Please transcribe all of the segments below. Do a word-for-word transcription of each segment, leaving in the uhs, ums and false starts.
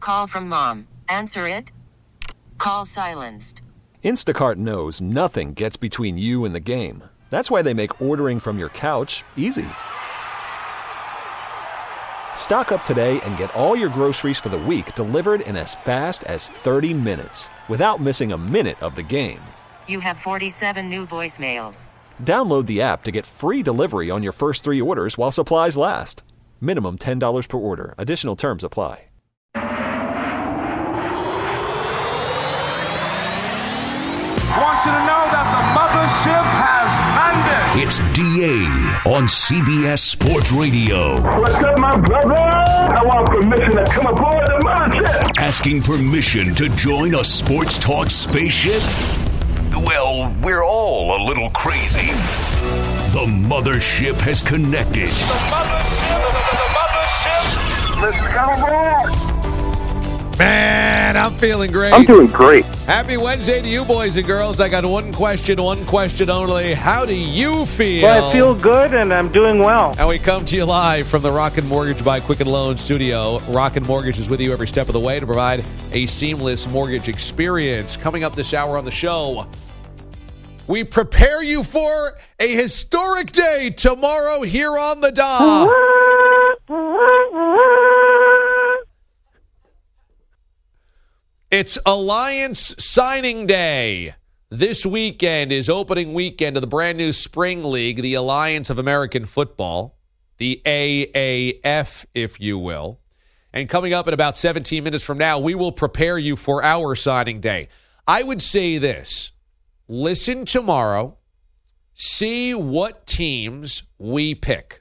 call from mom. Answer it. Call silenced. Instacart knows nothing gets between you and the game. That's why they make ordering from your couch easy. Stock up today and get all your groceries for the week delivered in as fast as thirty minutes without missing a minute of the game. You have forty-seven new voicemails. Download the app to get free delivery on your first three orders while supplies last. Minimum ten dollars per order. Additional terms apply. I want you to know that the mothership has landed. It's D A on C B S Sports Radio. What's up, my brother? I want permission to come aboard the mothership. Asking permission to join a sports talk spaceship? Well, we're all a little crazy. The mothership has connected. The mothership, the, the, the mothership. Let's come aboard. Man, I'm feeling great. I'm doing great. Happy Wednesday to you, boys and girls. I got one question, one question only. How do you feel? Well, I feel good, and I'm doing well. And we come to you live from the Rocket Mortgage by Quicken Loans studio. Rocket Mortgage is with you every step of the way to provide a seamless mortgage experience. Coming up this hour on the show, we prepare you for a historic day tomorrow here on the D A. It's Alliance Signing Day. This weekend is opening weekend of the brand new Spring League, the Alliance of American Football, the A A F, if you will. And coming up in about seventeen minutes from now, we will prepare you for our signing day. I would say this. Listen tomorrow. See what teams we pick.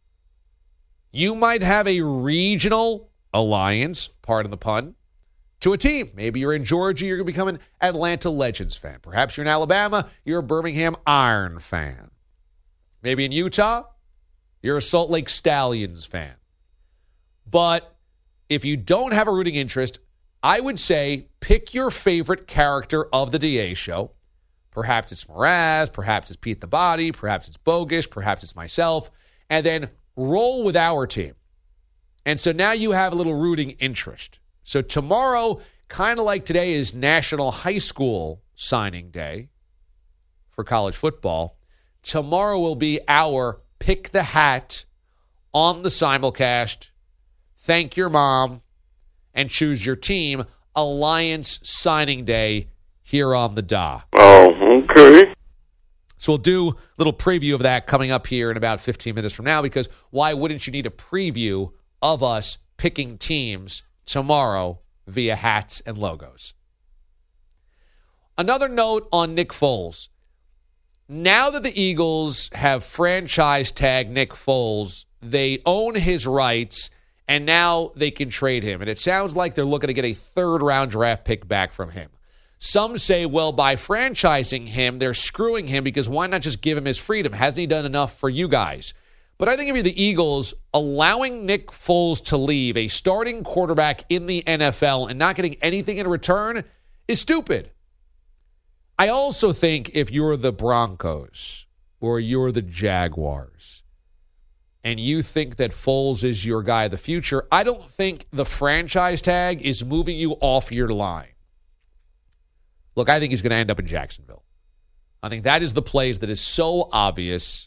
You might have a regional alliance, pardon the pun, to a team. Maybe you're in Georgia, you're going to become an Atlanta Legends fan. Perhaps you're in Alabama, you're a Birmingham Iron fan. Maybe in Utah, you're a Salt Lake Stallions fan. But if you don't have a rooting interest, I would say pick your favorite character of the D A show. Perhaps it's Mraz, perhaps it's Pete the Body, perhaps it's Bogus, perhaps it's myself, and then roll with our team. And so now you have a little rooting interest. So tomorrow, kind of like today, is National High School Signing Day for college football. Tomorrow will be our Pick the Hat on the simulcast, Thank Your Mom, and Choose Your Team Alliance Signing Day here on the D A. Oh, okay. So we'll do a little preview of that coming up here in about fifteen minutes from now, because why wouldn't you need a preview of us picking teams tomorrow via hats and logos? Another note on Nick Foles. Now that the Eagles have franchise tagged Nick Foles, they own his rights, and now they can trade him. And it sounds like they're looking to get a third-round draft pick back from him. Some say, well, by franchising him, they're screwing him because why not just give him his freedom? Hasn't he done enough for you guys? But I think if you're the Eagles, allowing Nick Foles to leave, a starting quarterback in the N F L, and not getting anything in return is stupid. I also think if you're the Broncos or you're the Jaguars and you think that Foles is your guy of the future, I don't think the franchise tag is moving you off your line. Look, I think he's going to end up in Jacksonville. I think that is the place that is so obvious,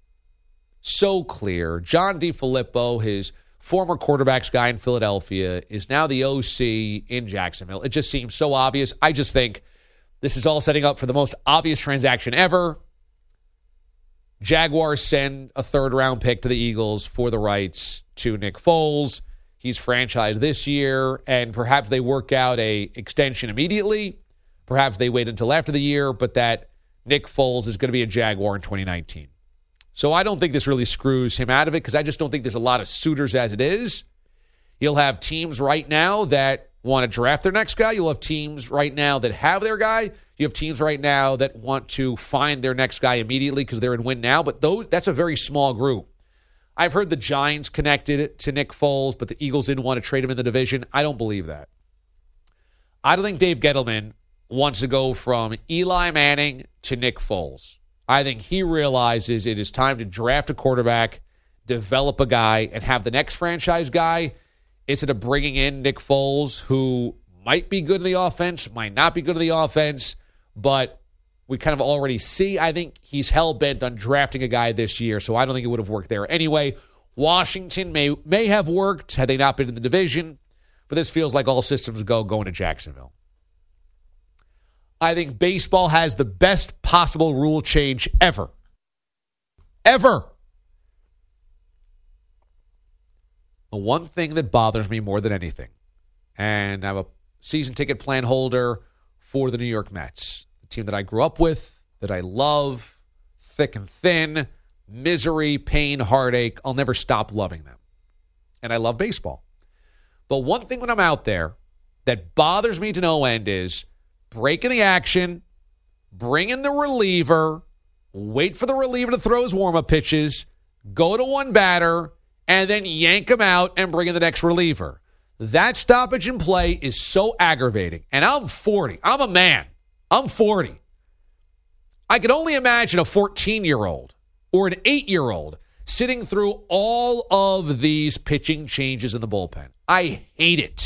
so clear. John DeFilippo, his former quarterbacks guy in Philadelphia, is now the O C in Jacksonville. It just seems so obvious. I just think this is all setting up for the most obvious transaction ever. Jaguars send a third-round pick to the Eagles for the rights to Nick Foles. He's franchised this year, and perhaps they work out a extension immediately. Perhaps they wait until after the year, but that Nick Foles is going to be a Jaguar in twenty nineteen. So I don't think this really screws him out of it because I just don't think there's a lot of suitors as it is. You'll have teams right now that want to draft their next guy. You'll have teams right now that have their guy. You have teams right now that want to find their next guy immediately because they're in win now. But those, that's a very small group. I've heard the Giants connected to Nick Foles, but the Eagles didn't want to trade him in the division. I don't believe that. I don't think Dave Gettleman wants to go from Eli Manning to Nick Foles. I think he realizes it is time to draft a quarterback, develop a guy, and have the next franchise guy Instead of bringing in Nick Foles, who might be good in the offense, might not be good in the offense, but we kind of already see, I think he's hell-bent on drafting a guy this year, so I don't think it would have worked there. Anyway, Washington may may have worked had they not been in the division, but this feels like all systems go going to Jacksonville. I think baseball has the best possible rule change ever. Ever. The one thing that bothers me more than anything, and I'm a season ticket plan holder for the New York Mets, the team that I grew up with, that I love, thick and thin, misery, pain, heartache. I'll never stop loving them. And I love baseball. But one thing when I'm out there that bothers me to no end is breaking the action, bring in the reliever, wait for the reliever to throw his warm-up pitches, go to one batter, and then yank him out and bring in the next reliever. That stoppage in play is so aggravating. And I'm forty. I'm a man. I'm forty. I can only imagine a fourteen-year-old or an eight-year-old sitting through all of these pitching changes in the bullpen. I hate it.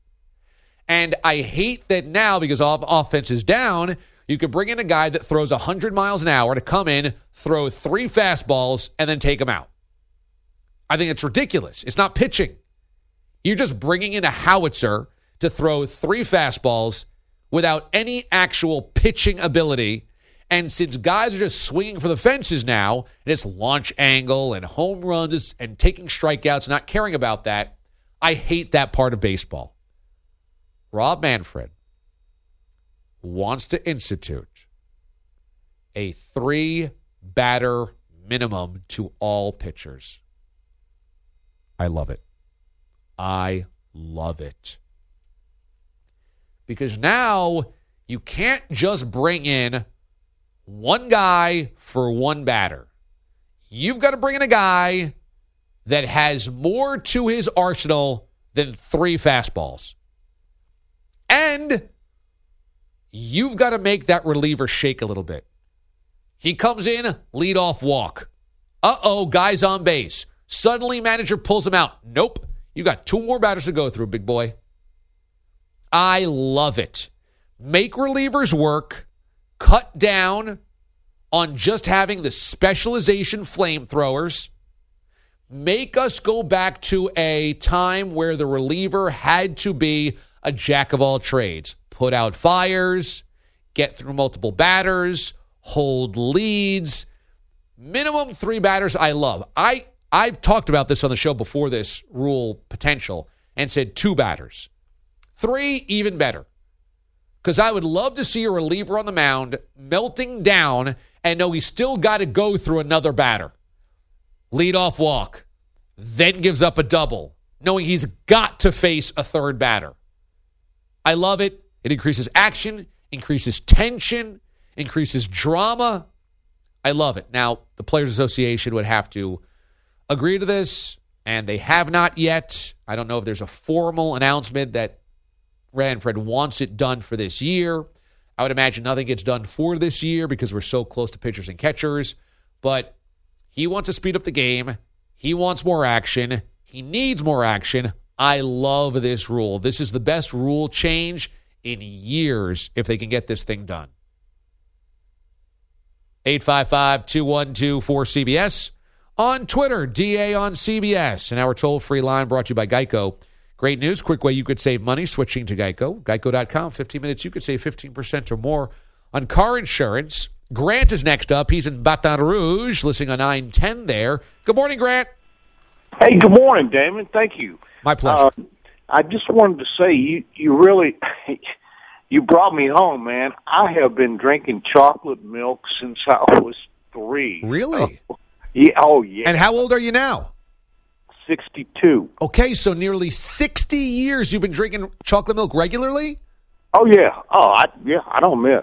And I hate that now, because off- offense is down, you could bring in a guy that throws one hundred miles an hour to come in, throw three fastballs, and then take him out. I think it's ridiculous. It's not pitching. You're just bringing in a howitzer to throw three fastballs without any actual pitching ability. And since guys are just swinging for the fences now, and it's launch angle and home runs and taking strikeouts, not caring about that, I hate that part of baseball. Rob Manfred wants to institute a three-batter minimum to all pitchers. I love it. I love it. Because now you can't just bring in one guy for one batter. You've got to bring in a guy that has more to his arsenal than three fastballs. And you've got to make that reliever shake a little bit. He comes in, leadoff walk. Uh-oh, guy's on base. Suddenly, manager pulls him out. Nope. You got two more batters to go through, big boy. I love it. Make relievers work. Cut down on just having the specialization flamethrowers. Make us go back to a time where the reliever had to be a jack of all trades. Put out fires, get through multiple batters, hold leads. Minimum three batters I love. I I've talked about this on the show before, this rule potential, and said two batters. Three, even better. Because I would love to see a reliever on the mound melting down and know he's still got to go through another batter. Leadoff walk. Then gives up a double, knowing he's got to face a third batter. I love it. It increases action, increases tension, increases drama. I love it. Now, the Players Association would have to agree to this, and they have not yet. I don't know if there's a formal announcement that Manfred wants it done for this year. I would imagine nothing gets done for this year because we're so close to pitchers and catchers. But he wants to speed up the game. He wants more action. He needs more action. I love this rule. This is the best rule change in years if they can get this thing done. eight five five, two one two, four C B S. On Twitter, D A on C B S. And our toll-free line brought to you by Geico. Great news, quick way you could save money switching to Geico. Geico dot com, fifteen minutes, you could save fifteen percent or more on car insurance. Grant is next up. He's in Baton Rouge, listening on nine ten there. Good morning, Grant. Hey, good morning, Damon. Thank you. My pleasure. Uh, I just wanted to say, you, you really, you brought me home, man. I have been drinking chocolate milk since I was three. Really? Oh, yeah. Oh, yeah. And how old are you now? sixty-two. Okay, so nearly sixty years you've been drinking chocolate milk regularly? Oh, yeah. Oh, I, yeah, I don't miss.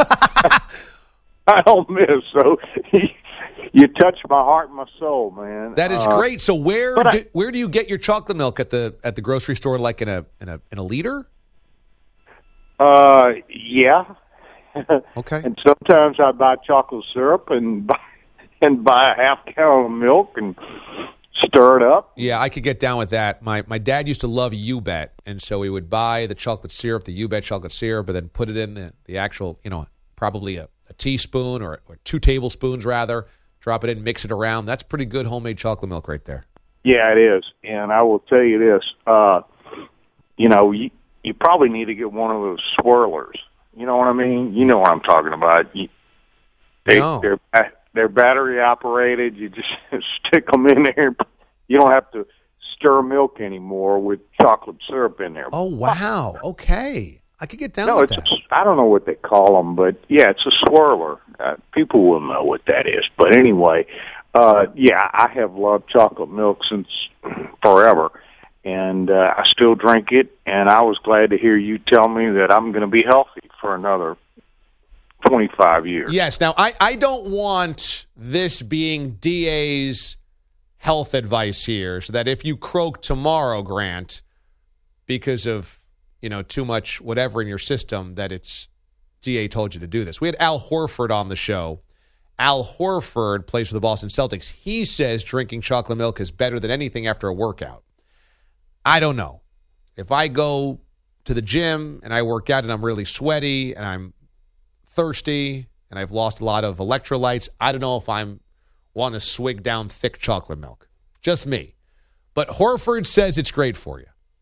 I don't miss. So you touch my heart and my soul, man. That is uh, great. So where do, I, where do you get your chocolate milk at the at the grocery store? Like in a in a in a liter? Uh, yeah. Okay. And sometimes I buy chocolate syrup and buy, and buy a half gallon of milk and stir it up. Yeah, I could get down with that. My my dad used to love U-Bet, and so he would buy the chocolate syrup, the U-Bet chocolate syrup, but then put it in the, the actual, you know, probably a, a teaspoon or, or two tablespoons, rather. Drop it in, mix it around. That's pretty good homemade chocolate milk right there. Yeah, it is. And I will tell you this, uh, you know, you, you probably need to get one of those swirlers. You know what I mean? You know what I'm talking about. You, they, No. They're they're battery operated. You just stick them in there. You don't have to stir milk anymore with chocolate syrup in there. Oh, wow. Okay. I could get down No, with it's that. a, I don't know what they call them, but yeah, it's a swirler. Uh, people will know what that is. But anyway, uh, yeah, I have loved chocolate milk since forever, and uh, I still drink it. And I was glad to hear you tell me that I'm going to be healthy for another twenty-five years. Yes. Now, I, I don't want this being D A's health advice here, so that if you croak tomorrow, Grant, because of, you know, too much whatever in your system, that it's D A told you to do this. We had Al Horford on the show. Al Horford plays for the Boston Celtics. He says drinking chocolate milk is better than anything after a workout. I don't know. If I go to the gym and I work out and I'm really sweaty and I'm thirsty and I've lost a lot of electrolytes, I don't know if I'm want to swig down thick chocolate milk. Just me. But Horford says it's great for you.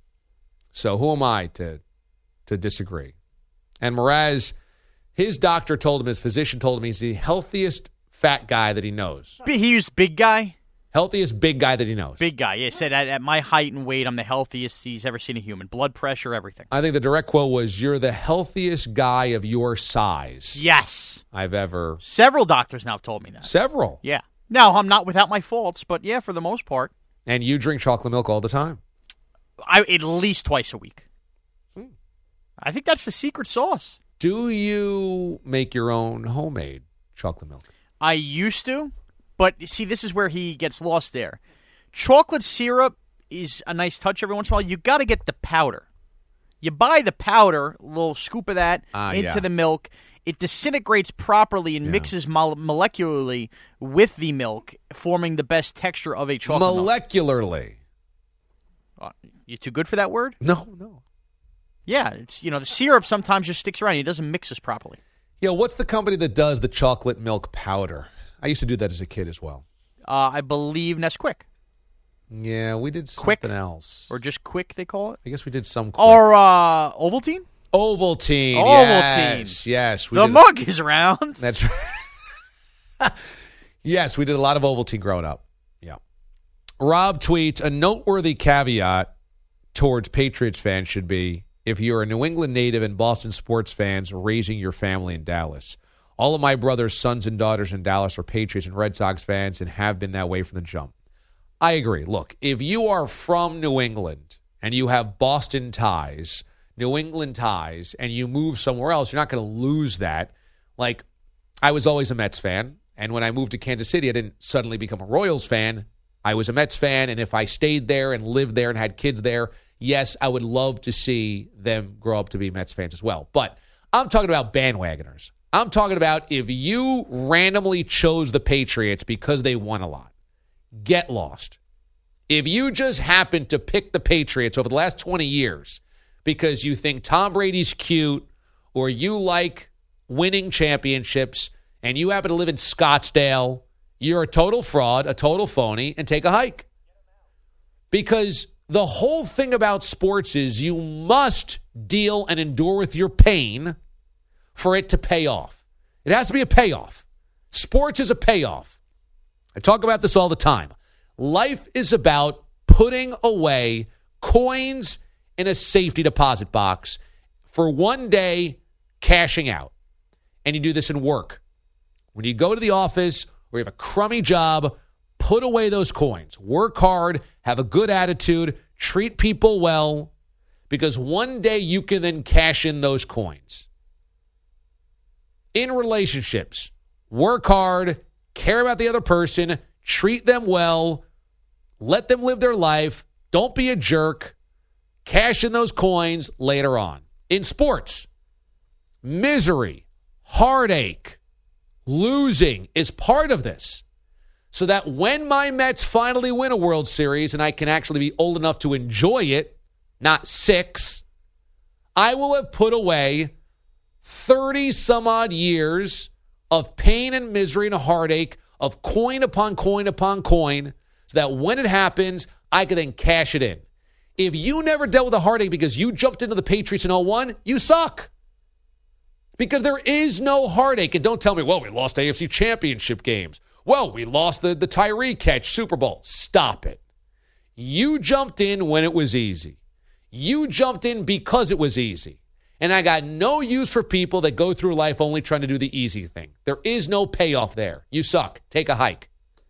So who am I to to disagree? And Mraz, his doctor told him, his physician told him he's the healthiest fat guy that he knows. He used big guy? Healthiest big guy that he knows. Big guy. Yeah, said at, at my height and weight, I'm the healthiest he's ever seen a human. Blood pressure, everything. I think the direct quote was, "You're the healthiest guy of your size Yes. I've ever." Several doctors now have told me that. Several. Yeah. Now, I'm not without my faults, but yeah, for the most part. And you drink chocolate milk all the time. I At least twice a week. Hmm. I think that's the secret sauce. Do you make your own homemade chocolate milk? I used to, but see, this is where he gets lost there. Chocolate syrup is a nice touch every once in a while. You got to get the powder. You buy the powder, a little scoop of that Ah, into yeah. the milk. It disintegrates properly and Yeah. mixes mole- molecularly with the milk, forming the best texture of a chocolate milk. Molecularly. Uh, you too good for that word? No, no. Yeah, it's you know the syrup sometimes just sticks around. It doesn't mix as properly. Yeah, what's the company that does the chocolate milk powder? I used to do that as a kid as well. Uh, I believe Nesquik, Yeah, we did Quick? something else. or just Quick, they call it, I guess we did some Quick. or uh, Ovaltine. Ovaltine. Ovaltine. Yes, yes. We The did- mug is around. That's right. Yes, we did a lot of Ovaltine growing up. Yeah. Rob tweets, a noteworthy caveat towards Patriots fans should be, if you're a New England native and Boston sports fans raising your family in Dallas. All of my brother's sons and daughters in Dallas are Patriots and Red Sox fans and have been that way from the jump. I agree. Look, if you are from New England and you have Boston ties, New England ties, and you move somewhere else, you're not going to lose that. Like, I was always a Mets fan, and when I moved to Kansas City, I didn't suddenly become a Royals fan. I was a Mets fan, and if I stayed there and lived there and had kids there, yes, I would love to see them grow up to be Mets fans as well. But I'm talking about bandwagoners. I'm talking about if you randomly chose the Patriots because they won a lot, get lost. If you just happen to pick the Patriots over the last twenty years because you think Tom Brady's cute or you like winning championships and you happen to live in Scottsdale, you're a total fraud, a total phony, and take a hike. Because the whole thing about sports is you must deal and endure with your pain for it to pay off. It has to be a payoff. Sports is a payoff. I talk about this all the time. Life is about putting away coins in a safety deposit box for one day cashing out. And you do this in work. When you go to the office or you have a crummy job, put away those coins. Work hard, have a good attitude, treat people well, because one day you can then cash in those coins. In relationships, work hard, care about the other person, treat them well, let them live their life, don't be a jerk, cash in those coins later on. In sports, misery, heartache, losing is part of this. so that when my Mets finally win a World Series and I can actually be old enough to enjoy it, not six, I will have put away thirty some odd years of pain and misery and heartache, of coin upon coin upon coin, so that when it happens, I can then cash it in. If you never dealt with a heartache because you jumped into the Patriots in oh one, you suck. Because there is no heartache. And don't tell me, well, we lost A F C championship games. Well, we lost the, the Tyree catch Super Bowl. Stop it. You jumped in when it was easy. You jumped in because it was easy. And I got no use for people that go through life only trying to do the easy thing. There is no payoff there. You suck. Take a hike.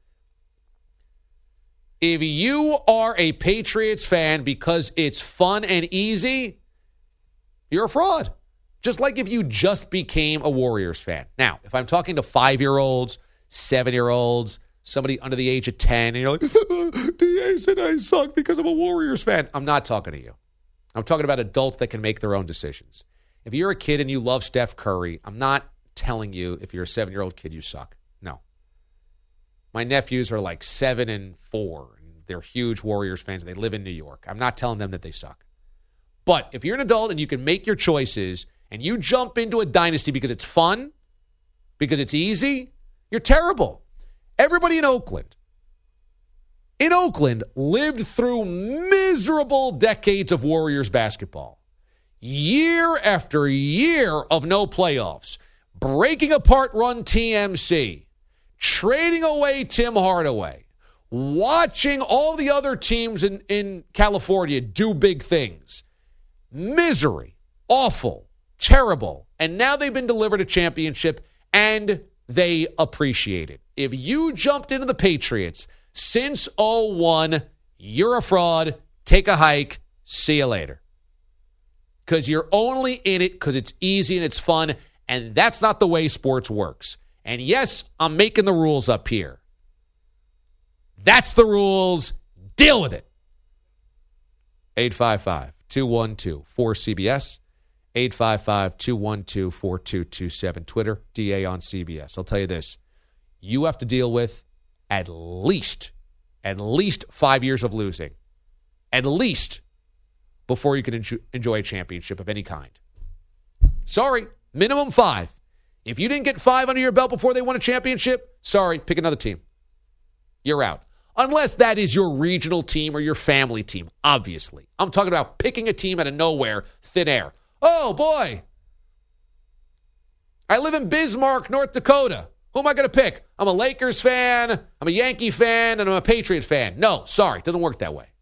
If you are a Patriots fan because it's fun and easy, you're a fraud. Just like if you just became a Warriors fan. Now, if I'm talking to five-year-olds, seven-year-olds, somebody under the age of ten, and you're like, D A said I suck because I'm a Warriors fan. I'm not talking to you. I'm talking about adults that can make their own decisions. If you're a kid and you love Steph Curry, I'm not telling you if you're a seven-year-old kid you suck. No. My nephews are like seven and four, and they're huge Warriors fans, and they live in New York. I'm not telling them that they suck. But if you're an adult and you can make your choices and you jump into a dynasty because it's fun, because it's easy, you're terrible. Everybody in Oakland, in Oakland, lived through miserable decades of Warriors basketball. Year after year of no playoffs, breaking apart Run T M C, trading away Tim Hardaway, watching all the other teams in, in California do big things. Misery, awful, terrible. And now they've been delivered a championship, and they appreciate it. If you jumped into the Patriots since oh one, you're a fraud. Take a hike. See you later. Because you're only in it because it's easy and it's fun, and that's not the way sports works. And yes, I'm making the rules up here. That's the rules. Deal with it. eight five five, two one two, four C B S. eight five five, two one two, four two two seven. Twitter, D A on C B S. I'll tell you this. You have to deal with at least, at least five years of losing. At least before you can enjoy, enjoy a championship of any kind. Sorry, minimum five. If you didn't get five under your belt before they won a championship, sorry, pick another team. You're out. Unless that is your regional team or your family team, obviously. I'm talking about picking a team out of nowhere, thin air. Oh, boy. I live in Bismarck, North Dakota. Who am I going to pick? I'm a Lakers fan, I'm a Yankee fan, and I'm a Patriots fan. No, sorry, it doesn't work that way.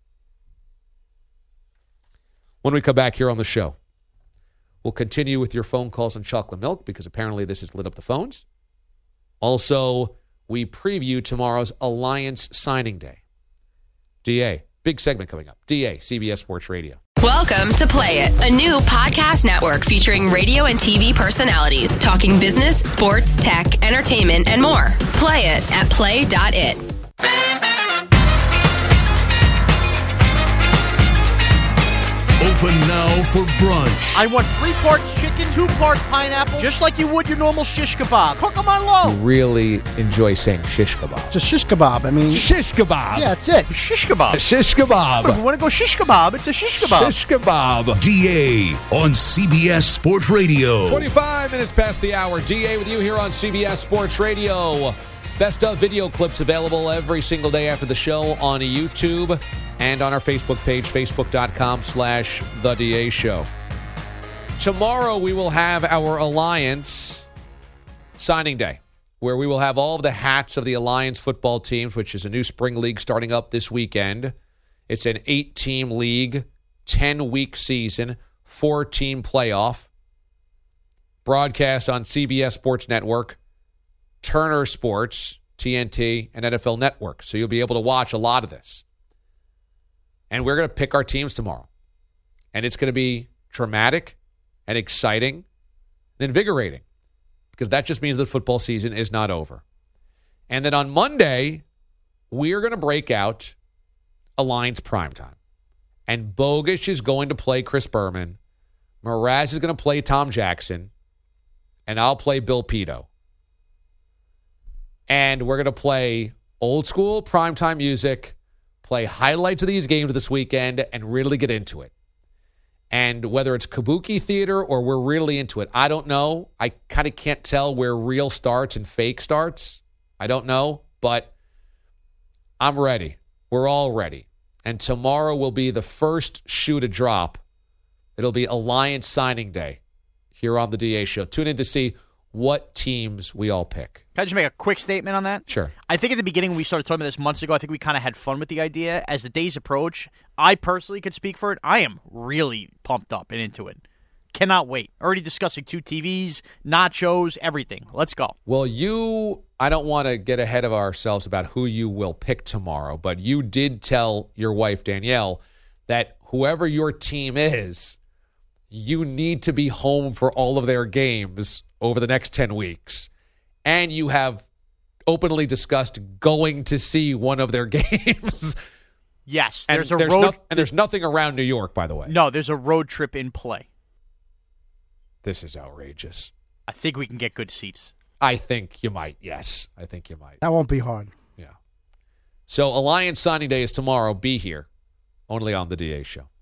When we come back here on the show, we'll continue with your phone calls on chocolate milk because apparently this has lit up the phones. Also, we preview tomorrow's Alliance signing day. D A, big segment coming up. D A, C B S Sports Radio. Welcome to Play It, a new podcast network featuring radio and T V personalities talking business, sports, tech, entertainment, and more. Play it at play dot it. Open now for brunch. I want three parts chicken, two parts pineapple, just like you would your normal shish kebab. Cook them on low. Really enjoy saying shish kebab. It's a shish kebab. I mean, Shish kebab. yeah, that's it. Shish kebab. Shish But if kebab. you want to go shish kebab, it's a shish kebab. Shish kebab. D A on C B S Sports Radio. twenty-five minutes past the hour. D A with you here on C B S Sports Radio. Best of video clips available every single day after the show on YouTube and on our Facebook page, facebook.com slash The D A Show. Tomorrow we will have our Alliance signing day, where we will have all of the hats of the Alliance football teams, which is a new spring league starting up this weekend. It's an eight-team league, ten-week season, four-team playoff. Broadcast on C B S Sports Network, Turner Sports, T N T, and N F L Network. So you'll be able to watch a lot of this. And we're going to pick our teams tomorrow. And it's going to be dramatic and exciting and invigorating, because that just means the football season is not over. And then on Monday, we are going to break out Alliance Primetime. And Bogish is going to play Chris Berman. Mraz is going to play Tom Jackson. And I'll play Bill Pito. And we're going to play Old school primetime music, play highlights of these games this weekend, and really get into it. And whether it's kabuki theater or we're really into it, I don't know. I kind of can't tell where real starts and fake starts. I don't know, but I'm ready. We're all ready. And tomorrow will be the first shoe to drop. It'll be Alliance signing day here on the D A Show. Tune in to see what teams we all pick. Can I just make a quick statement on that? Sure. I think at the beginning when we started talking about this months ago, I think we kind of had fun with the idea. As the days approach, I personally could speak for it. I am really pumped up and into it. Cannot wait. Already discussing two T Vs, nachos, everything. Let's go. Well, you, I don't want to get ahead of ourselves about who you will pick tomorrow, but you did tell your wife, Danielle, that whoever your team is, you need to be home for all of their games over the next ten weeks. And you have openly discussed going to see one of their games. Yes. And There's a there's road. no, and there's nothing around New York, by the way. No, there's a road trip in play. This is outrageous. I think we can get good seats. I think you might, yes. I think you might. That won't be hard. Yeah. So Alliance signing day is tomorrow. Be here. Only on the D A Show.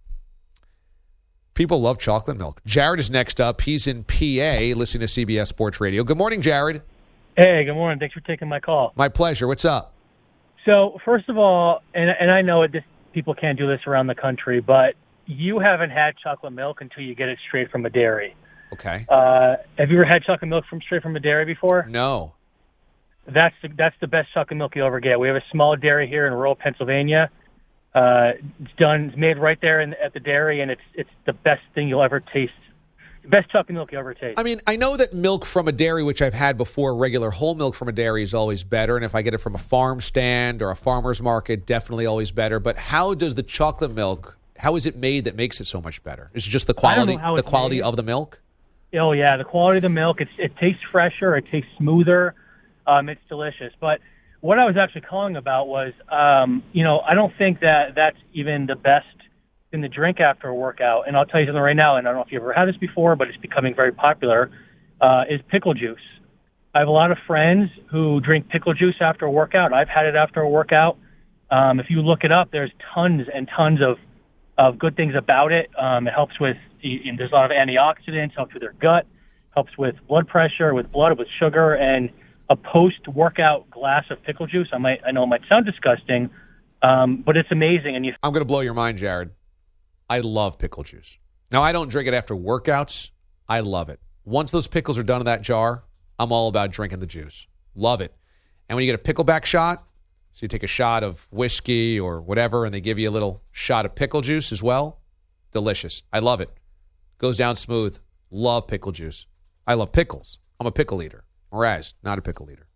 People love chocolate milk. Jared is next up. He's in P A listening to C B S Sports Radio. Good morning, Jared. Hey, good morning. Thanks for taking my call. My pleasure. What's up? So, first of all, and and I know it, this, people can't do this around the country, but you haven't had chocolate milk until you get it straight from a dairy. Okay. Uh, have you ever had chocolate milk from straight from a dairy before? No. That's the, that's the best chocolate milk you'll ever get. We have a small dairy here in rural Pennsylvania. Uh, it's done, it's made right there in, at the dairy, and it's it's the best thing you'll ever taste. The best chocolate milk you'll ever taste. I mean, I know that milk from a dairy, which I've had before, regular whole milk from a dairy is always better. And if I get it from a farm stand or a farmer's market, definitely always better. But how does the chocolate milk, how is it made that makes it so much better? Is it just the quality, the quality of the milk? Oh, yeah, the quality of the milk. It's, it tastes fresher. It tastes smoother. Um, it's delicious. But what I was actually calling about was, um, you know, I don't think that that's even the best thing to drink after a workout. And I'll tell you something right now, and I don't know if you've ever had this before, but it's becoming very popular, uh, is pickle juice. I have a lot of friends who drink pickle juice after a workout. I've had it after a workout. Um, if you look it up, there's tons and tons of, of good things about it. Um, it helps with, and there's a lot of antioxidants, helps with your gut, helps with blood pressure, with blood, with sugar, and a post-workout glass of pickle juice. I might, I know it might sound disgusting, um, but it's amazing. And you, I'm going to blow your mind, Jared. I love pickle juice. Now, I don't drink it after workouts. I love it. Once those pickles are done in that jar, I'm all about drinking the juice. Love it. And when you get a pickleback shot, so you take a shot of whiskey or whatever, and they give you a little shot of pickle juice as well, delicious. I love it. Goes down smooth. Love pickle juice. I love pickles. I'm a pickle eater. Whereas, not a pickle eater.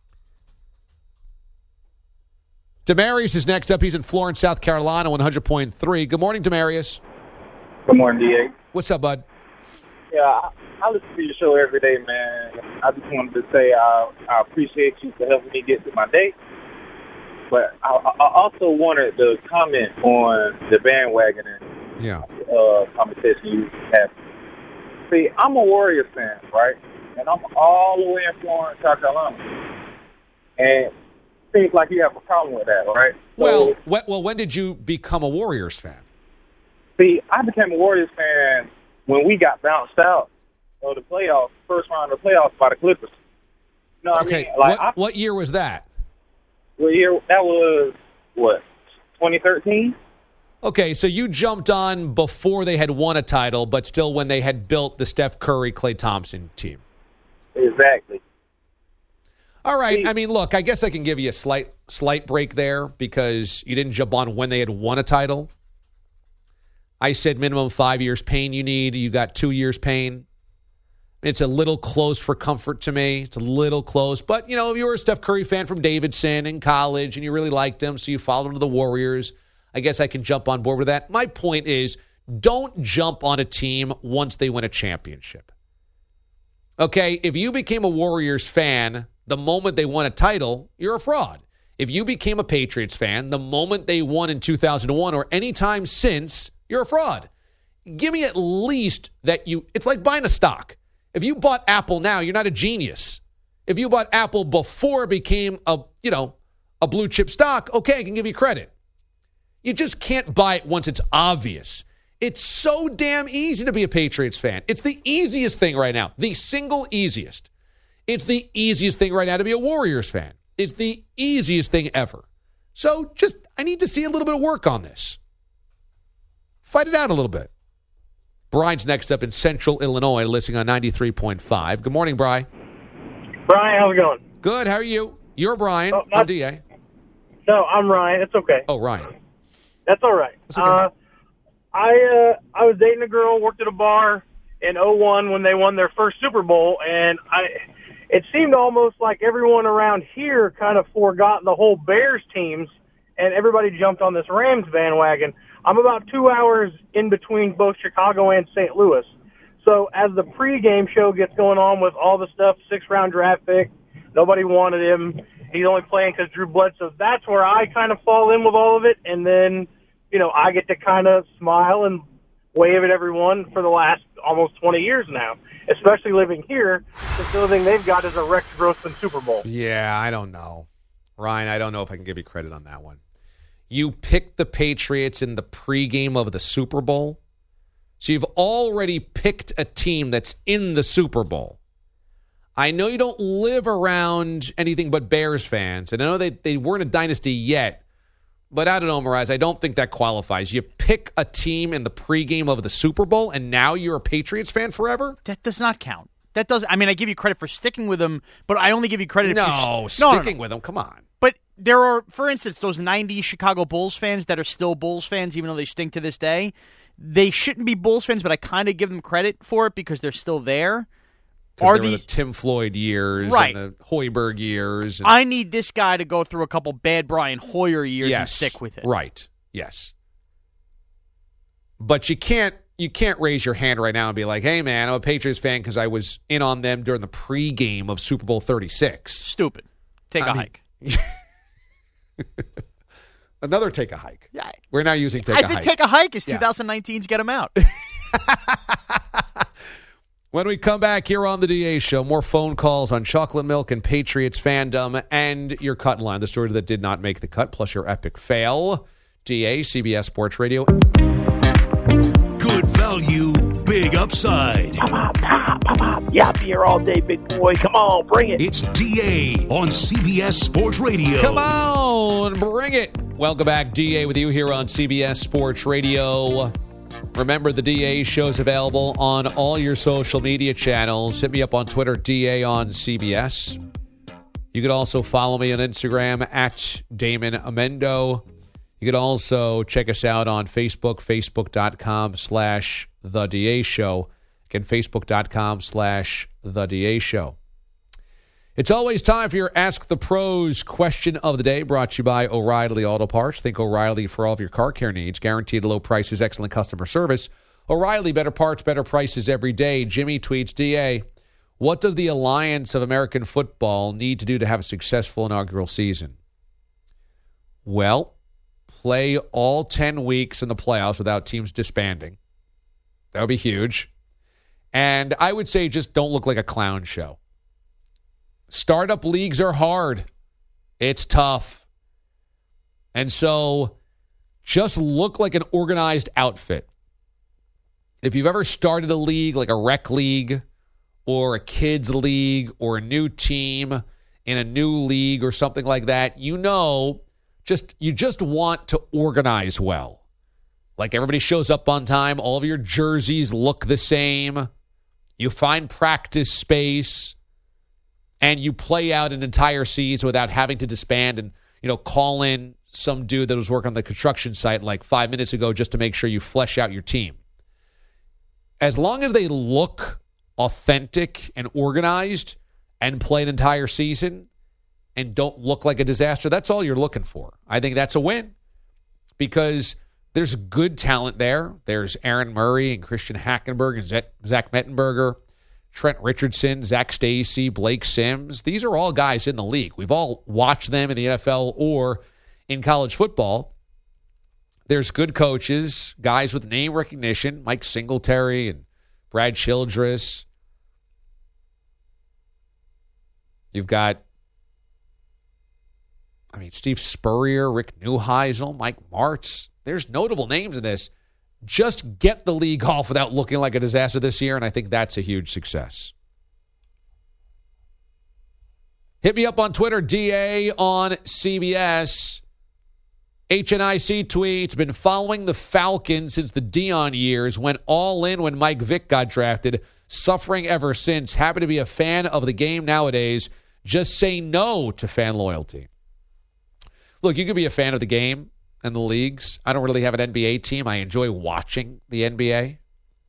Demarius is next up. He's in Florence, South Carolina, one hundred point three. Good morning, Demarius. Good morning, D A. What's up, bud? Yeah, I, I listen to your show every day, man. I just wanted to say I, I appreciate you for helping me get through my day. But I, I also wanted to comment on the bandwagon and yeah. uh, conversation you had. See, I'm a Warriors fan, right? And I'm all the way in Florence, South Carolina. And it seems like you have a problem with that, right? Well, so, wh- well, when did you become a Warriors fan? See, I became a Warriors fan when we got bounced out of the playoffs, first round of the playoffs by the Clippers. You know what okay. I mean? Like, what, I, what year was that? What year? That was, what, twenty thirteen? Okay, so you jumped on before they had won a title, but still when they had built the Steph Curry, Klay Thompson team. Exactly. All right. I mean, look, I guess I can give you a slight slight break there because you didn't jump on when they had won a title. I said minimum five years pain you need. You got two years pain. It's a little close for comfort to me. It's a little close. But, you know, if you were a Steph Curry fan from Davidson in college and you really liked him, so you followed him to the Warriors, I guess I can jump on board with that. My point is, don't jump on a team once they win a championship. Okay, if you became a Warriors fan the moment they won a title, you're a fraud. If you became a Patriots fan the moment they won in two thousand one or any time since, you're a fraud. Give me at least that you, it's like buying a stock. If you bought Apple now, you're not a genius. If you bought Apple before it became a, you know, a blue chip stock, okay, I can give you credit. You just can't buy it once it's obvious. It's so damn easy to be a Patriots fan. It's the easiest thing right now, the single easiest. It's the easiest thing right now to be a Warriors fan. It's the easiest thing ever. So just, I need to see a little bit of work on this. Fight it out a little bit. Brian's next up in Central Illinois, listening on ninety-three point five. Good morning, Brian. Brian, how's it going? Good. How are you? You're Brian. Oh, not, I'm D A. No, I'm Ryan. It's okay. Oh, Ryan. That's all right. Okay. Uh, I uh, I was dating a girl, worked at a bar in oh one when they won their first Super Bowl, and I it seemed almost like everyone around here kind of forgot the whole Bears teams, and everybody jumped on this Rams bandwagon. I'm about two hours in between both Chicago and Saint Louis. So as the pregame show gets going on with all the stuff, six-round draft pick, nobody wanted him. He's only playing because Drew Bledsoe. That's where I kind of fall in with all of it. And then, you know, I get to kind of smile and wave at everyone for the last almost twenty years now, especially living here. The only thing they've got is a Rex Grossman Super Bowl. Yeah, I don't know. Ryan, I don't know if I can give you credit on that one. You picked the Patriots in the pregame of the Super Bowl. So you've already picked a team that's in the Super Bowl. I know you don't live around anything but Bears fans, and I know they, they weren't a dynasty yet, but I don't know, Mraz, I don't think that qualifies. You pick a team in the pregame of the Super Bowl, and now you're a Patriots fan forever? That does not count. That does. I mean, I give you credit for sticking with them, but I only give you credit no, if you... No, sticking no, no. with them, come on. But there are, for instance, those nineties Chicago Bulls fans that are still Bulls fans, even though they stink to this day. They shouldn't be Bulls fans, but I kind of give them credit for it because they're still there. Are these the Tim Floyd years right. and the Hoiberg years? And... I need this guy to go through a couple bad Brian Hoyer years yes, and stick with it. Right. Yes. But you can't you can't raise your hand right now and be like, hey, man, I'm a Patriots fan because I was in on them during the pregame of Super Bowl thirty-six. Stupid. Take I a mean, hike. Another take a hike. Yeah. We're now using take I a think hike. Take a hike is yeah. twenty nineteen's Get 'Em Out. When we come back here on the D A Show, more phone calls on chocolate milk and Patriots fandom and your cut line, the story that did not make the cut, plus your epic fail. D A, C B S Sports Radio. Good value, big upside. Come on, pop, pop, pop. Yeah, I'm here all day, big boy. Come on, bring it. It's D A on C B S Sports Radio. Come on, bring it. Welcome back, D A with you here on C B S Sports Radio. Remember, the D A show is available on all your social media channels. Hit me up on Twitter, D A on C B S. You could also follow me on Instagram at Damon Amendo. You could also check us out on Facebook, facebook.com slash The DA Show. Again, facebook.com slash The DA Show. It's always time for your Ask the Pros question of the day, brought to you by O'Reilly Auto Parts. Think O'Reilly for all of your car care needs. Guaranteed low prices, excellent customer service. O'Reilly, better parts, better prices every day. Jimmy tweets, D A, what does the Alliance of American Football need to do to have a successful inaugural season? Well, play all ten weeks in the playoffs without teams disbanding. That would be huge. And I would say just don't look like a clown show. Startup leagues are hard. It's tough. And so just look like an organized outfit. If you've ever started a league, like a rec league or a kids league or a new team in a new league or something like that, you know, just you just want to organize well. Like everybody shows up on time. All of your jerseys look the same. You find practice space. And you play out an entire season without having to disband and, you know, call in some dude that was working on the construction site like five minutes ago just to make sure you flesh out your team. As long as they look authentic and organized and play an entire season and don't look like a disaster, that's all you're looking for. I think that's a win because there's good talent there. There's Aaron Murray and Christian Hackenberg and Zach Mettenberger. Trent Richardson, Zach Stacy, Blake Sims. These are all guys in the league. We've all watched them in the N F L or in college football. There's good coaches, guys with name recognition, Mike Singletary and Brad Childress. You've got I mean, Steve Spurrier, Rick Neuheisel, Mike Martz. There's notable names in this. Just get the league off without looking like a disaster this year, and I think that's a huge success. Hit me up on Twitter, D A on C B S. H N I C tweets, been following the Falcons since the Dion years, went all in when Mike Vick got drafted, suffering ever since. Happy to be a fan of the game nowadays. Just say no to fan loyalty. Look, you could be a fan of the game and the leagues. I don't really have an N B A team. I enjoy watching the N B A.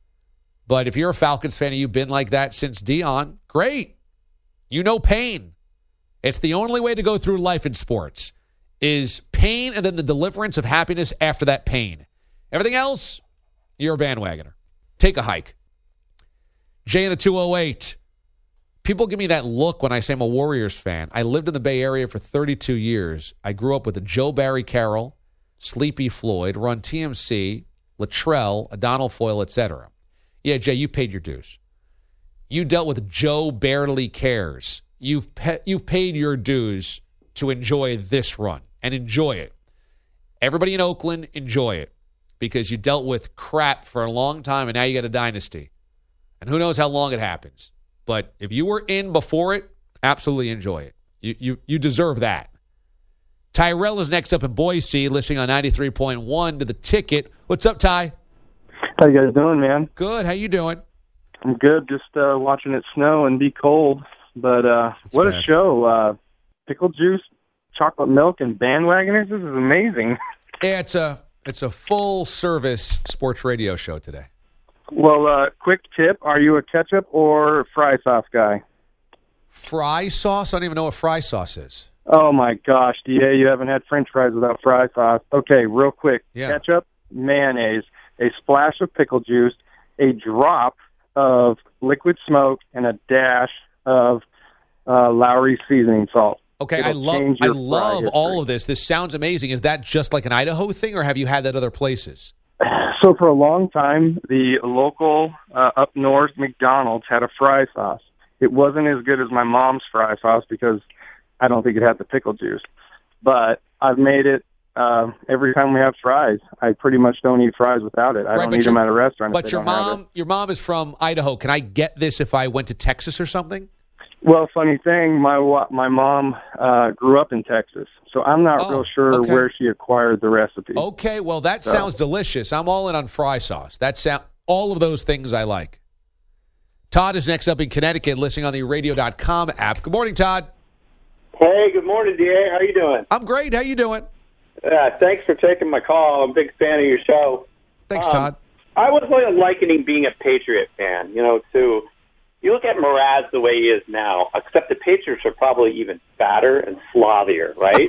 But if you're a Falcons fan and you've been like that since Dion, great. You know pain. It's the only way to go through life in sports, is pain and then the deliverance of happiness after that pain. Everything else, you're a bandwagoner. Take a hike. Jay in the two oh eight. People give me that look when I say I'm a Warriors fan. I lived in the Bay Area for thirty-two years. I grew up with Joe Barry Carroll, Sleepy Floyd, Run T M C, Latrell, O'Donnell Foyle, et cetera. Yeah, Jay, you've paid your dues. You dealt with Joe Barely Cares. You've pe- you've paid your dues to enjoy this run, and enjoy it. Everybody in Oakland, enjoy it, because you dealt with crap for a long time, and now you got a dynasty. And who knows how long it happens. But if you were in before it, absolutely enjoy it. You you you deserve that. Tyrell is next up in Boise, listening on ninety-three point one to The Ticket. What's up, Ty? How you guys doing, man? Good. How you doing? I'm good. Just uh, watching it snow and be cold. But uh, what bad. a show. Uh, pickle juice, chocolate milk, and bandwagoners. This is amazing. Yeah, it's a, it's a full-service sports radio show today. Well, uh, quick tip. Are you a ketchup or fry sauce guy? Fry sauce? I don't even know what fry sauce is. Oh, my gosh, D A, you haven't had French fries without fry sauce. Okay, real quick. Yeah. Ketchup, mayonnaise, a splash of pickle juice, a drop of liquid smoke, and a dash of uh, Lowry seasoning salt. Okay, It'll I love I love all of this. This sounds amazing. Is that just like an Idaho thing, or have you had that other places? So for a long time, the local uh, up north McDonald's had a fry sauce. It wasn't as good as my mom's fry sauce because I don't think it had the pickle juice. But I've made it uh, every time we have fries. I pretty much don't eat fries without it. I right, don't eat them at a restaurant. But if your they don't have mom, your mom is from Idaho. Can I get this if I went to Texas or something? Well, funny thing, my my mom uh, grew up in Texas, so I'm not oh, real sure okay. where she acquired the recipe. Okay, well, that so. sounds delicious. I'm all in on fry sauce. That sound, all of those things I like. Todd is next up in Connecticut, listening on the radio dot com app. Good morning, Todd. Hey, good morning, D A. How you doing? I'm great. How you doing? Uh, thanks for taking my call. I'm a big fan of your show. Thanks, um, Todd. I was really likening being a Patriot fan, you know, to... You look at Mraz the way he is now, except the Patriots are probably even fatter and slothier, right?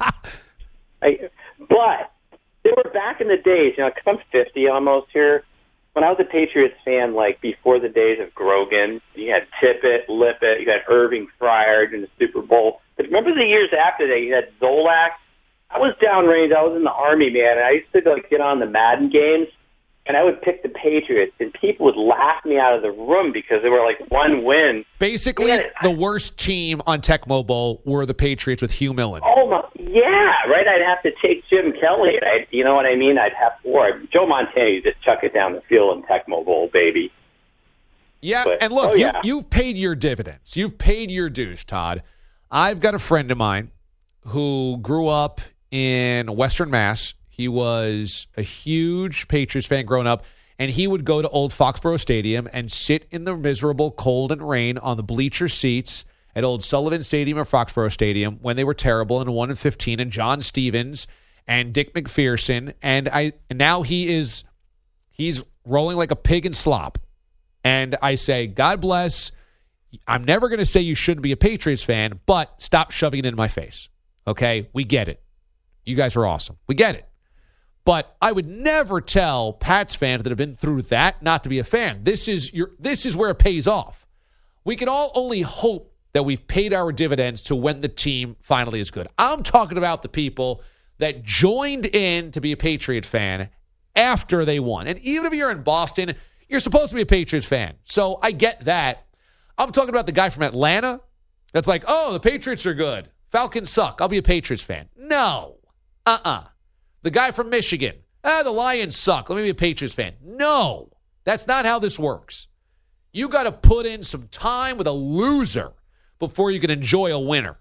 I, but they were back in the days, you know, because I'm fifty almost here. When I was a Patriots fan, like before the days of Grogan, you had Tippett, Lippett, you had Irving Fryer in the Super Bowl. But remember the years after that, you had Zolak. I was downrange. I was in the Army, man, and I used to like get on the Madden games. And I would pick the Patriots, and people would laugh me out of the room because they were like one win. Basically, yeah, the worst team on Tecmo Bowl were the Patriots with Hugh Millen. Oh, my, yeah, right? I'd have to take Jim Kelly, and I'd, you know what I mean? I'd have four. Joe Montana, you just chuck it down the field in Tecmo Bowl, baby. Yeah, but, and look, oh, yeah. you, you've paid your dividends. You've paid your dues, Todd. I've got a friend of mine who grew up in Western Mass. He was a huge Patriots fan growing up, and he would go to Old Foxborough Stadium and sit in the miserable cold and rain on the bleacher seats at Old Sullivan Stadium or Foxborough Stadium when they were terrible and one and fifteen, and John Stevens and Dick McPherson, and I and now he is he's rolling like a pig in slop. And I say, God bless. I'm never going to say you shouldn't be a Patriots fan, but stop shoving it in my face. Okay? We get it. You guys are awesome. We get it. But I would never tell Pats fans that have been through that not to be a fan. This is your. This is where it pays off. We can all only hope that we've paid our dividends to when the team finally is good. I'm talking about the people that joined in to be a Patriot fan after they won. And even if you're in Boston, you're supposed to be a Patriots fan. So I get that. I'm talking about the guy from Atlanta that's like, oh, the Patriots are good. Falcons suck. I'll be a Patriots fan. No. Uh-uh. The guy from Michigan. Ah, the Lions suck. Let me be a Patriots fan. No. That's not how this works. You got to put in some time with a loser before you can enjoy a winner.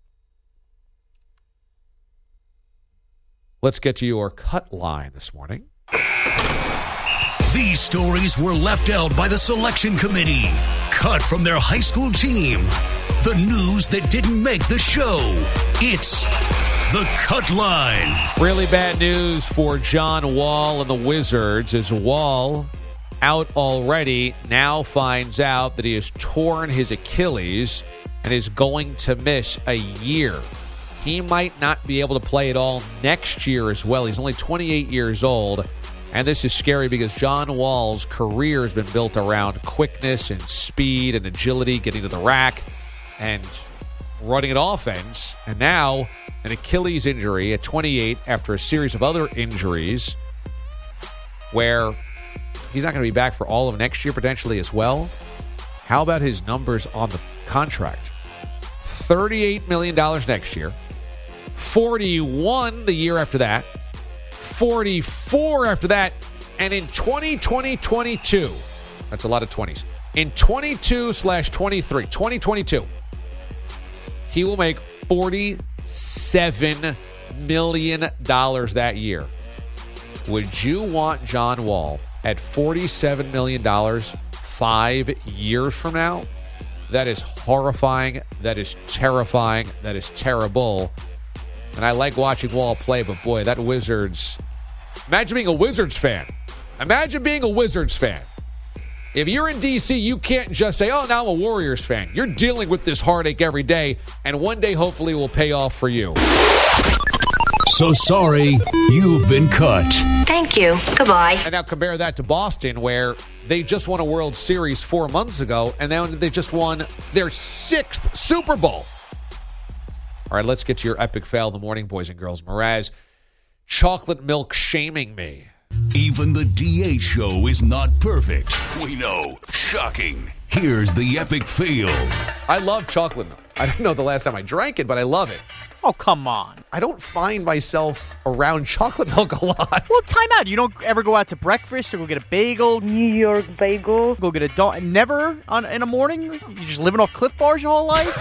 Let's get to your cut line this morning. These stories were left out by the selection committee. Cut from their high school team. The news that didn't make the show. It's the Cut Line. Really bad news for John Wall and the Wizards as Wall, out already, now finds out that he has torn his Achilles and is going to miss a year. He might not be able to play at all next year as well. He's only twenty-eight years old, and this is scary because John Wall's career has been built around quickness and speed and agility, getting to the rack and running an offense. And now an Achilles injury at twenty-eight after a series of other injuries where he's not going to be back for all of next year potentially as well. How about his numbers on the contract? thirty-eight million dollars next year. forty-one the year after that. forty-four after that. And in twenty twenty twenty-two, that's a lot of twenties. In twenty-two slash twenty-three, twenty twenty-two, he will make forty-seven million dollars that year. Would you want John Wall at forty-seven million dollars five years from now? That is horrifying. That is terrifying. That is terrible. And I like watching Wall play, but boy, that Wizards... Imagine being a Wizards fan. Imagine being a Wizards fan. If you're in D C, you can't just say, oh, now I'm a Warriors fan. You're dealing with this heartache every day, and one day, hopefully, it will pay off for you. So sorry, you've been cut. Thank you. Goodbye. And now compare that to Boston, where they just won a World Series four months ago, and then they just won their sixth Super Bowl. All right, let's get to your epic fail of the morning, boys and girls. Mraz, chocolate milk shaming me. Even the D A show is not perfect. We know. Shocking. Here's the epic fail. I love chocolate milk. I don't know the last time I drank it, but I love it. Oh, come on. I don't find myself around chocolate milk a lot. Well, time out. You don't ever go out to breakfast or go get a bagel? New York bagel. Go get a dog. Never on in the morning? You just living off Cliff Bars your whole life?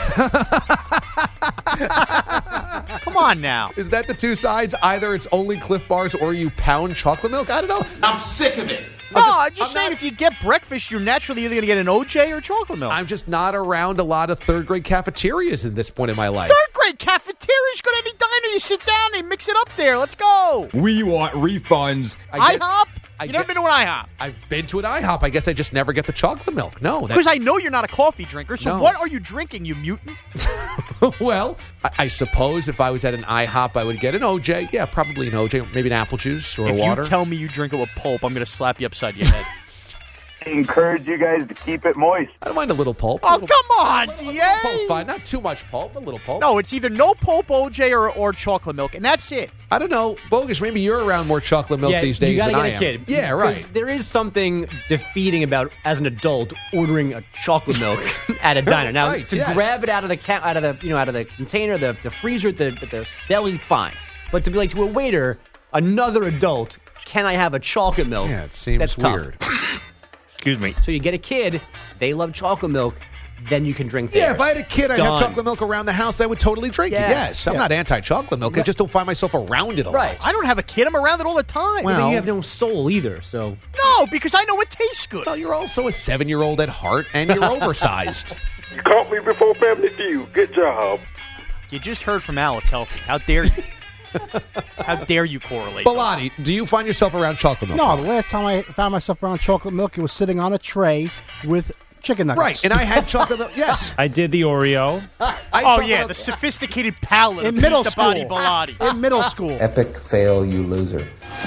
Come on now. Is that the two sides? Either it's only Cliff Bars or you pound chocolate milk? I don't know. I'm sick of it. No, I'm just, I'm just I'm saying not, if you get breakfast, you're naturally either going to get an O J or chocolate milk. I'm just not around a lot of third-grade cafeterias at this point in my life. Third-grade cafeterias? Go to any diner, you sit down, they mix it up there. Let's go. We want refunds. I get, IHOP? I you get, never been to an IHOP? I've been to an IHOP. I guess I just never get the chocolate milk. No. Because I know you're not a coffee drinker, so no. What are you drinking, you mutant? Well, I, I suppose if I was at an IHOP, I would get an O J. Yeah, probably an O J, maybe an apple juice or if a water. If you tell me you drink it with pulp, I'm going to slap you upside your head. I encourage you guys to keep it moist. I don't mind a little pulp. Oh, little, come on, D A! Pulp's fine. Not too much pulp, a little pulp. No, it's either no pulp, O J, or, or chocolate milk, and that's it. I don't know. Bogus, maybe you're around more chocolate milk yeah, these days you gotta than get I a am. Kid. Yeah, right. There is something defeating about, as an adult, ordering a chocolate milk at a diner. Now, right, to yes. grab it out of the ca- out of the you know out of the container, the, the freezer, the, the deli, fine. But to be like to a waiter, another adult, can I have a chocolate milk? Yeah, it seems That's weird. Excuse me. So you get a kid, they love chocolate milk, then you can drink theirs. Yeah, if I had a kid, I'd Done. have chocolate milk around the house. I would totally drink Yes. it. Yes, I'm Yeah. not anti-chocolate milk. I just don't find myself around it a Right. lot. I don't have a kid. I'm around it all the time. Well, but you have no soul either, so... No, because I know it tastes good. Well, you're also a seven-year-old at heart, and you're oversized. You caught me before Family Feud. Good job. You just heard from Alex Healthy. How dare you? How dare you correlate? Bilotti, do you find yourself around chocolate milk? No, the last time I found myself around chocolate milk, it was sitting on a tray with chicken nuggets. Right, and I had chocolate milk. Yes. I did the Oreo. Oh, yeah, the sophisticated palate in of middle the school. body Bilotti. In middle school. Epic fail, you loser.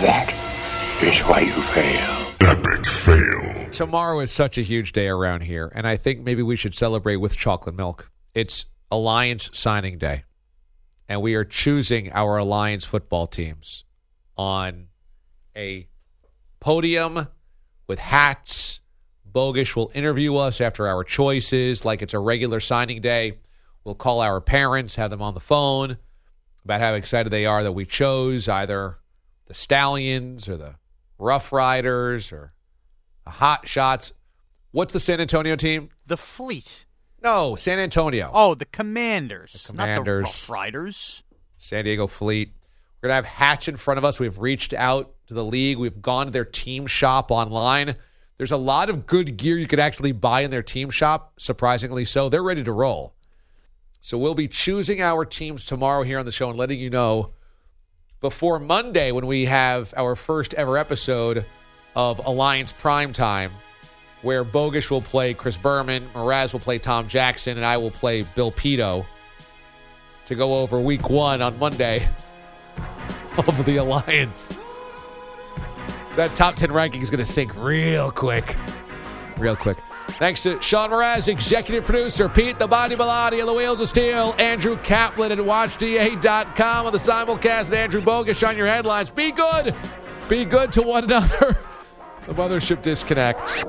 That is why you fail. Epic fail. Tomorrow is such a huge day around here, and I think maybe we should celebrate with chocolate milk. It's Alliance signing day, and we are choosing our Alliance football teams on a podium with hats. Bogish will interview us after our choices like it's a regular signing day. We'll call our parents, have them on the phone about how excited they are that we chose either the Stallions or the Rough Riders or the Hot Shots. What's the San Antonio team? The Fleet. No, San Antonio. Oh, the Commanders. The Commanders. Not the Rough Riders. San Diego Fleet. We're going to have hats in front of us. We've reached out to the league. We've gone to their team shop online. There's a lot of good gear you could actually buy in their team shop, surprisingly so. They're ready to roll. So we'll be choosing our teams tomorrow here on the show and letting you know before Monday when we have our first ever episode of Alliance Primetime, where Bogusch will play Chris Berman, Mraz will play Tom Jackson, and I will play Bill Pito to go over week one on Monday of the Alliance. That top ten ranking is going to sink real quick. Real quick. Thanks to Sean Mraz, executive producer, Pete the Body Bilotti of the Wheels of Steel, Andrew Kaplan at watch D A dot com on the simulcast, and Andrew Bogusch on your headlines. Be good. Be good to one another. The Mothership disconnects.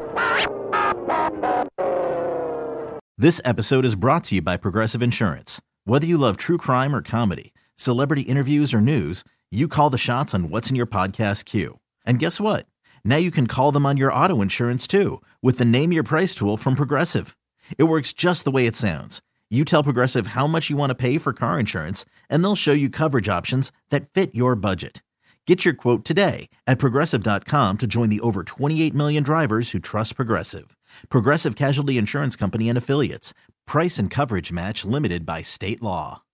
This episode is brought to you by Progressive Insurance. Whether you love true crime or comedy, celebrity interviews or news, you call the shots on what's in your podcast queue. And guess what? Now you can call them on your auto insurance too with the Name Your Price tool from Progressive. It works just the way it sounds. You tell Progressive how much you want to pay for car insurance, and they'll show you coverage options that fit your budget. Get your quote today at Progressive dot com to join the over twenty-eight million drivers who trust Progressive. Progressive Casualty Insurance Company and Affiliates. Price and coverage match limited by state law.